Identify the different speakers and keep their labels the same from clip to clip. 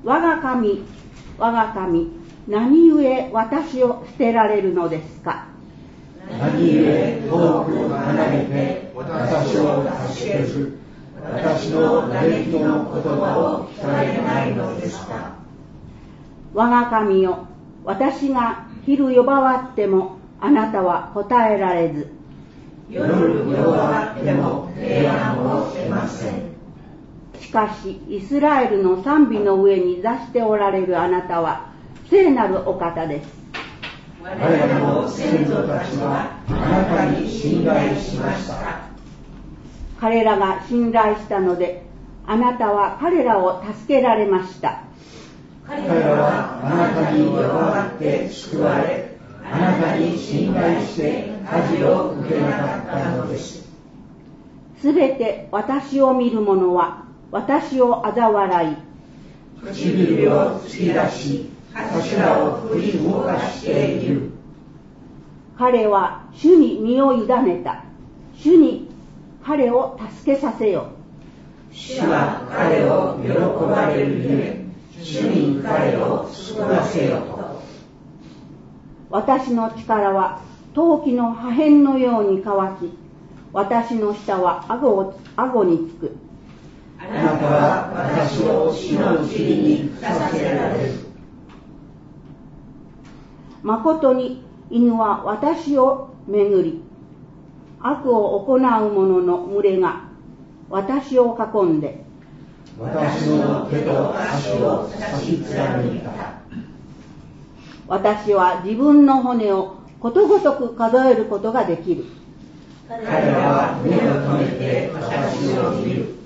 Speaker 1: 我が神、我が神、何故私を捨てられるのですか。
Speaker 2: 何故遠く離れて私を助けず、私の嘆きの言葉を聞かれないのですか。
Speaker 1: 我が神よ、私が昼呼ばわってもあなたは答えられず、
Speaker 2: 夜呼ばわっても平安を得ません。
Speaker 1: しかしイスラエルの賛美の上に座しておられるあなたは聖なるお方です。
Speaker 2: 我らの先祖たちはあなたに信頼しました。
Speaker 1: 彼らが信頼したので、あなたは彼らを助けられました。
Speaker 2: 彼らはあなたに呼ばわって救われ、あなたに信頼して恥を受けなかったのです。
Speaker 1: すべて私を見る者は私を嘲笑い、
Speaker 2: 唇を突き出し、頭を振り動かしている。
Speaker 1: 彼は主に身を委ねた。主に彼を助けさせよ。
Speaker 2: 主は彼を喜ばれるゆえ、主に彼を救わせよと。
Speaker 1: 私の力は陶器の破片のように乾き、私の舌は顎につく。
Speaker 2: あなたは私を死の塵にさせられる。
Speaker 1: まことに犬は私をめぐり、悪を行う者の群れが私を囲んで、
Speaker 2: 私の手と足を差し貫いた。
Speaker 1: 私は自分の骨をことごとく数えることができる。
Speaker 2: 彼らは目を留めて私を見る。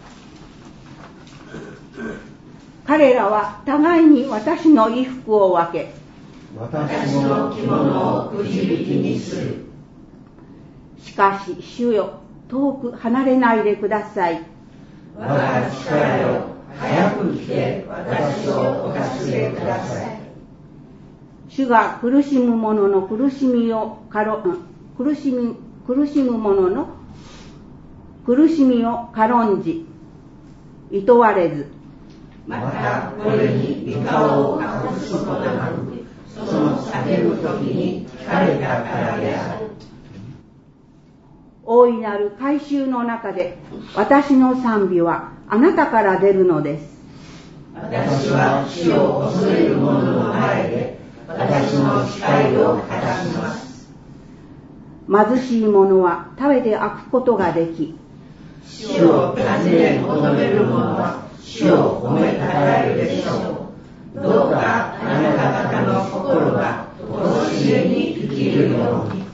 Speaker 1: 彼らは互いに私の衣服を分け、
Speaker 2: 私の着物をくじ引きにする。
Speaker 1: しかし主よ、遠く離れないでください。
Speaker 2: 我が力よ、早く来て私をお助けください。
Speaker 1: 主が苦しむ者の苦しみを苦しむ者の苦しみを軽んじ、いとわれず、
Speaker 2: またこれに御顔を隠すことなく、その叫ぶ時に聞かれたからである。
Speaker 1: 大いなる改宗の中で私の賛美はあなたから出るのです。
Speaker 2: 私は死を恐れる者の前で私の誓いを果たします。
Speaker 1: 貧しい者は食べて飽くことができ、
Speaker 2: 主を尋ね求める者は主を褒めたたえるでしょう。どうかあなた方の心がとこしえに生きるように。